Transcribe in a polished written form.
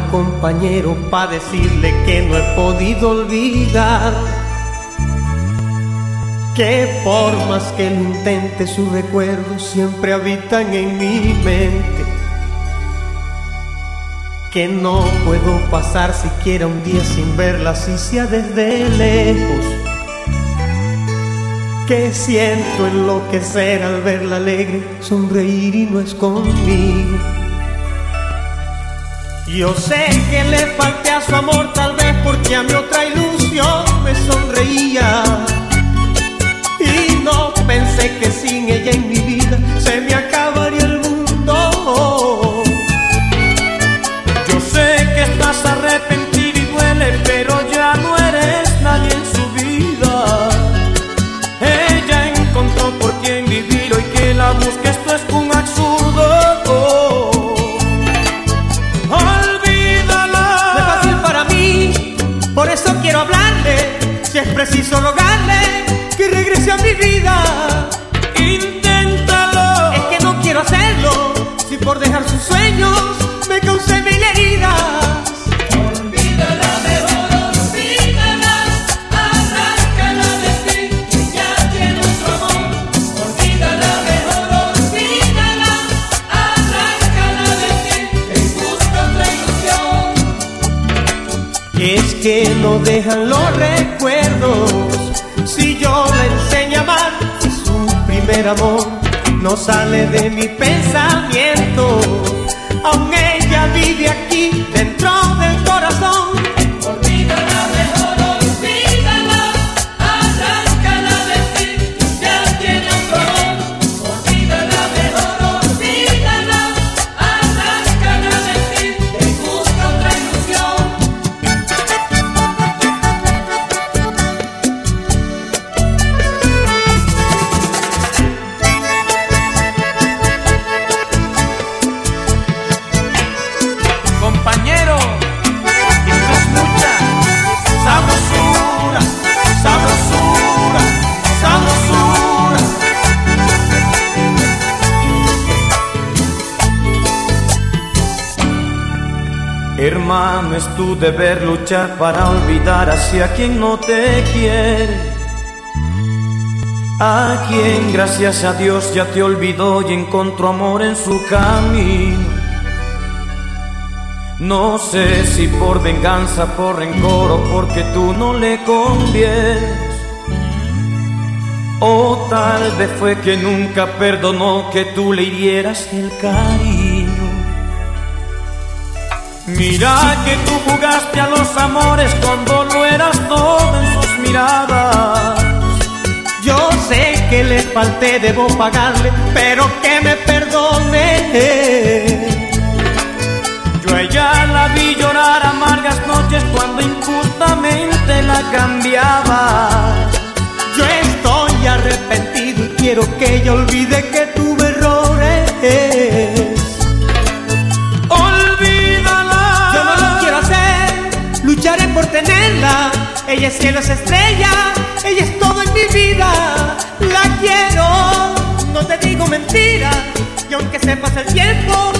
compañero pa' decirle que no he podido olvidar, que por más que lo intente sus recuerdos siempre habitan en mi mente, que no puedo pasar siquiera un día sin verla así sea desde lejos, que siento enloquecer al verla alegre, sonreír y no es conmigo. Yo sé que le falté a su amor, tal vez porque a mi otra ilusión me sonreía, y no pensé que sin ella en mi vida se me acabaría el mundo. Yo sé que estás arrepentido y duele, pero ya no eres nadie en su vida. Ella encontró por quien vivir, hoy que la busque esto es un absurdo. Olvídala. No es fácil para mí, por eso quiero hablarle, si es preciso rogarle que regrese a mi vida. Inténtalo. Es que no quiero hacerlo, si por dejar sus sueños me causé mil heridas. Olvídala, mejor olvídala, arráncala de ti, ya tiene otro amor. Olvídala, mejor olvídala, arráncala de ti, que busca otra ilusión. Es que no dejan los recuerdos, si yo la enseño a amar, su primer amor no sale de mi pensamiento, aún ella vive aquí dentro del corazón. Olvídala, mejor olvídala, arráncala de ti, ya tiene otro amor. Olvídala, mejor olvídala, arráncala de ti, que busca otra ilusión. Compañero, esto es mucha sabrosura, sabrosura, sabrosura. Hermano, es tu deber luchar para olvidar hacia quien no te quiere, a quien gracias a Dios ya te olvidó y encontró amor en su camino. No sé si por venganza, por rencor o porque tú no le convienes, o tal vez fue que nunca perdonó que tú le hirieras el cariño. Mira que tú jugaste a los amores cuando lo eras todo en sus miradas. Yo sé que le falté, debo pagarle, pero que me perdone. Yo a ella la vi llorar amargas noches cuando injustamente la cambiaba. Yo estoy arrepentido y quiero que ella olvide que tuve errores. Olvídala. Yo no lo quiero hacer, lucharé por tenerla. Ella es cielo, es estrella, ella es todo en mi vida. La quiero, no te digo mentiras, y aunque se pase el tiempo